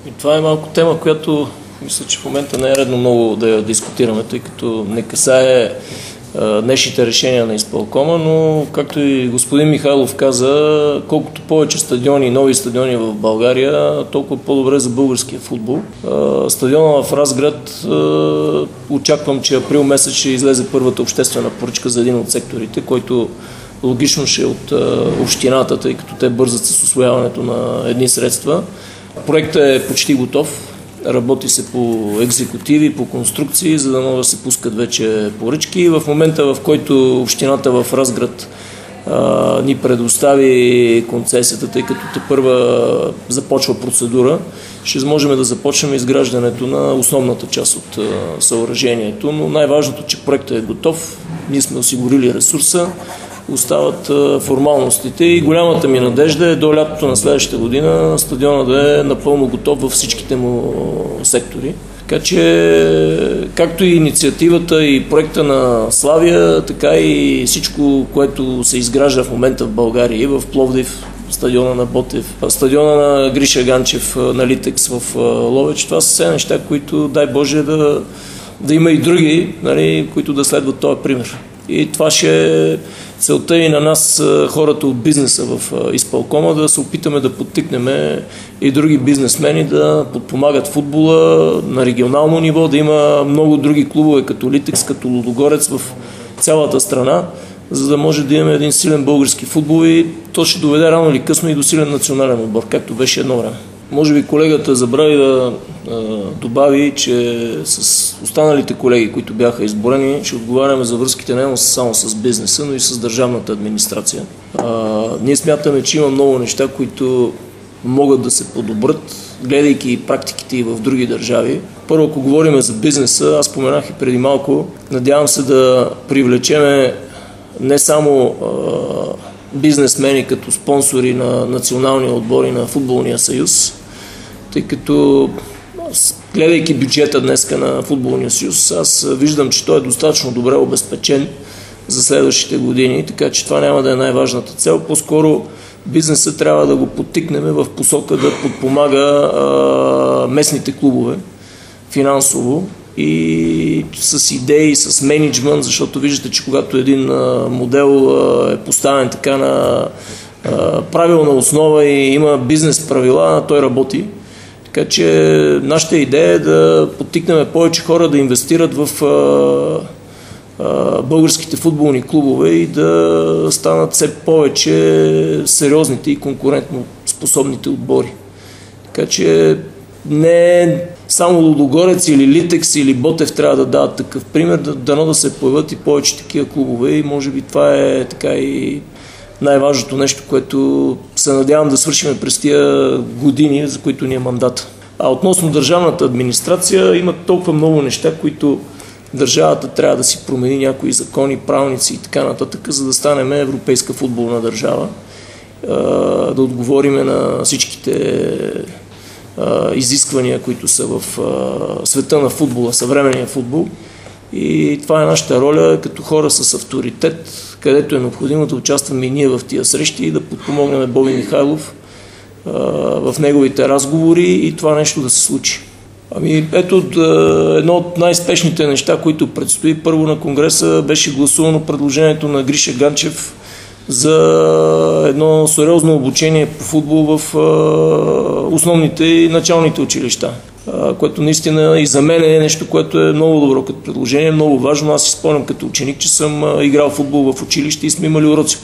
И това е малко тема, която мисля, че в момента не е редно много да я дискутираме, тъй като не касае днешните решения на изпълкома, но както и господин Михайлов каза, колкото повече стадиони, нови стадиони в България, толкова по-добре за българския футбол. Стадиона в Разград, очаквам, че април месец ще излезе първата обществена поръчка за един от секторите, който логично ще е от общината, тъй като те бързат с усвояването на едни средства. Проектът е почти готов. Работи се по екзекутиви, по конструкции, за да могат да се пускат вече поръчки. В момента, в който общината в Разград ни предостави концесията, тъй като тепърва започва процедура, ще можем да започнем изграждането на основната част от съоръжението, но най-важното, че проектът е готов, ние сме осигурили ресурса, остават формалностите и голямата ми надежда е до лятото на следващата година стадиона да е напълно готов във всичките му сектори. Така че, както и инициативата и проекта на Славия, така и всичко, което се изгражда в момента в България и в Пловдив, стадиона на Ботев, стадиона на Гриша Ганчев на Литекс в Ловеч, това са все неща, които дай Боже да има и други, нали, които да следват този пример. И това ще е целта и на нас, хората от бизнеса в изпълкома, да се опитаме да подтикнем и други бизнесмени да подпомагат футбола на регионално ниво, да има много други клубове като Литекс, като Лудогорец в цялата страна, за да може да имаме един силен български футбол и то ще доведе рано или късно и до силен национален отбор, както беше едно време. Може би колегата забрави да добави, че с останалите колеги, които бяха изборени, ще отговаряме за връзките не само с бизнеса, но и с държавната администрация. Ние смятаме, че има много неща, които могат да се подобрят, гледайки практиките и в други държави. Първо, ако говорим за бизнеса, аз споменах и преди малко, надявам се да привлечеме не само бизнесмени като спонсори на националния отбор и на Футболния съюз, тъй като гледайки бюджета днеска на Футболния съюз, аз виждам, че той е достатъчно добре обезпечен за следващите години, така че това няма да е най-важната цел. По-скоро бизнеса трябва да го подтикнем в посока да подпомага местните клубове финансово и с идеи, с мениджмънт, защото виждате, че когато един модел е поставен така на правилна основа и има бизнес правила, той работи. Така че нашата идея е да подтикнем повече хора да инвестират в българските футболни клубове и да станат все повече сериозните и конкурентно способните отбори. Така че не само Лудогорец или Литекс или Ботев трябва да дават такъв пример, дано да се появят и повече такива клубове и може би това е така и най-важното нещо, което се надявам да свършим през тия години, за които ни е мандат. А относно държавната администрация, има толкова много неща, които държавата трябва да си промени, някои закони, правници и така нататък, за да станем европейска футболна държава, да отговориме на всичките изисквания, които са в света на футбола, съвременния футбол. И това е нашата роля като хора с авторитет, където е необходимо да участваме и ние в тия срещи и да подпомогнем Боби Михайлов в неговите разговори и това нещо да се случи. Ето едно от най-спешните неща, които предстои. Първо на Конгреса беше гласувано предложението на Гриша Ганчев за едно сериозно обучение по футбол в основните и началните училища, което наистина и за мен е нещо, което е много добро като предложение, много важно. Аз си спомням като ученик, че съм играл футбол в училище и сме имали уроци.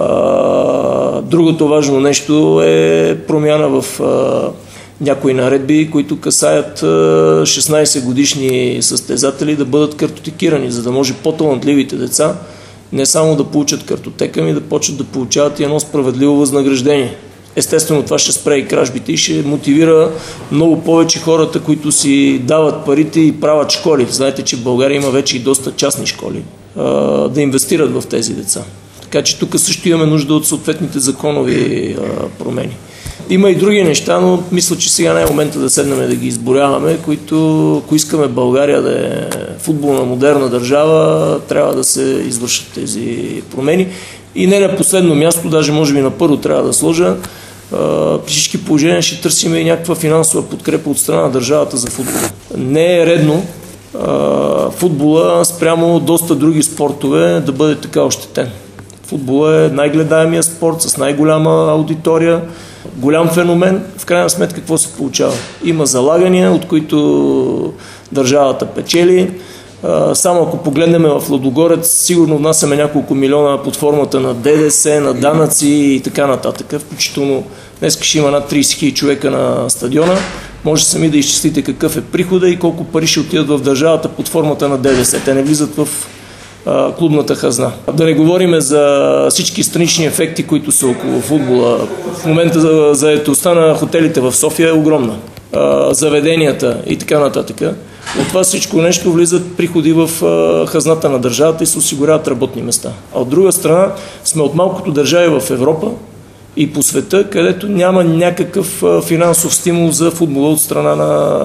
Другото важно нещо е промяна в някои наредби, които касаят 16 годишни състезатели да бъдат картотекирани, за да може по-талантливите деца не само да получат картотека, ами да почват да получават и едно справедливо възнаграждение. Естествено, това ще спре и кражбите и ще мотивира много повече хората, които си дават парите и правят школи. Знаете, че в България има вече и доста частни школи, да инвестират в тези деца. Така че тук също имаме нужда от съответните законови промени. Има и други неща, но мисля, че сега не е момента да седнем да ги изборяваме, които, ако искаме България да е футболна модерна държава, трябва да се извършат тези промени. И не на последно място, даже може би на първо трябва да сложа, при всички положения ще търсим и някаква финансова подкрепа от страна на държавата за футбол. Не е редно футбола спрямо доста други спортове да бъде така ощетен. Футбола е най-гледаемия спорт с най-голяма аудитория, голям феномен. В крайна сметка какво се получава? Има залагания, от които държавата печели. Само ако погледнем в Лудогорец, сигурно внасяме няколко милиона под формата на ДДС, на данъци и така нататък. Включително днес ще има над 30 000 човека на стадиона. Може сами да изчислите какъв е прихода и колко пари ще отидат в държавата под формата на ДДС. Те не влизат в клубната хазна. Да не говорим за всички странични ефекти, които са около футбола. В момента заетостта на хотелите в София е огромна. Заведенията и така нататък. От това всичко нещо влизат приходи в хазната на държавата и се осигуряват работни места. А от друга страна сме от малкото държави в Европа и по света, където няма някакъв финансов стимул за футбола от страна на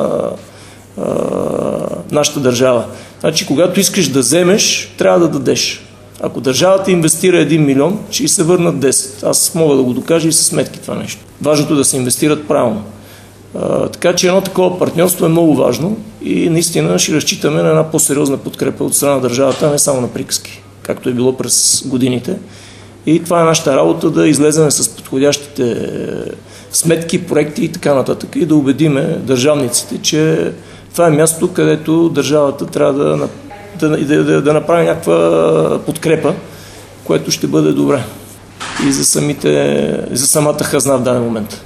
нашата държава. Значи, когато искаш да вземеш, трябва да дадеш. Ако държавата инвестира 1 милион, ще се върнат 10. Аз мога да го докажа и със сметки това нещо. Важното е да се инвестират правилно. Така че едно такова партньорство е много важно и наистина ще разчитаме на една по-сериозна подкрепа от страна на държавата, а не само на приказки, както е било през годините. И това е нашата работа, да излезем с подходящите сметки, проекти и така нататък и да убедиме държавниците, че това е място, където държавата трябва да направи някаква подкрепа, което ще бъде добре и за самата хазна в даден момент.